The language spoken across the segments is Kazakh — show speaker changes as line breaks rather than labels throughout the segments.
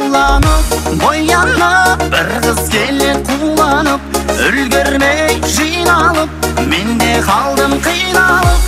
Сыланып, боянып, бір қыз келет қуланып, үлгермей жиналып, мен де қалдым қиналып.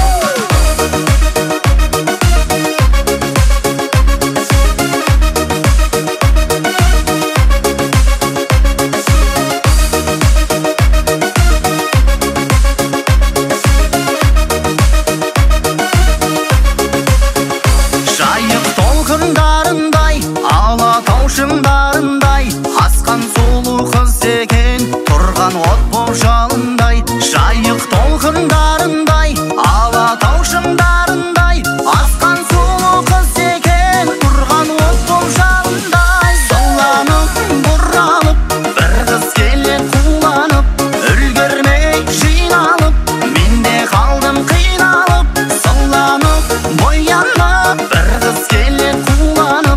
Шыңдарындай асқан сұлу қыз екен, тұрған от боп жалындай. Жайық толқындарындай, алатау шыңдарындай, асқан сұлу қыз екен, тұрған от боп жалындай. Сыланып, бұралып, бір қыз келет қуланып, үлгермей жиналып, мен де қалдым қиналып. Сыланып, боянып, бір қыз келет қуланып,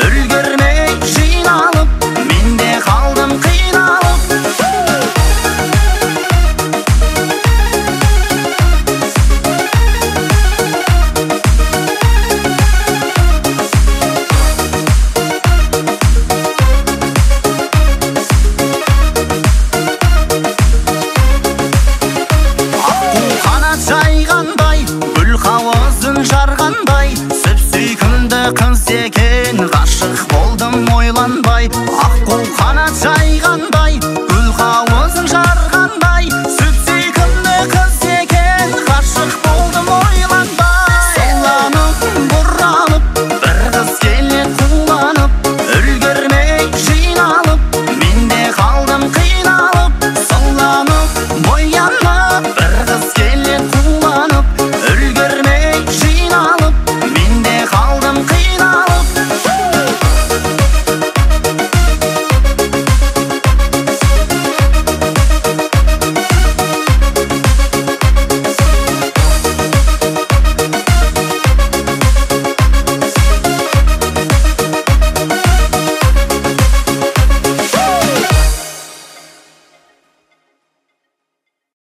жайғандай, гүл қауызын жарғандай, сүп-сүйкімді қыз екен, ғашық болдым ойланбай. Аққу қанат жайғандай,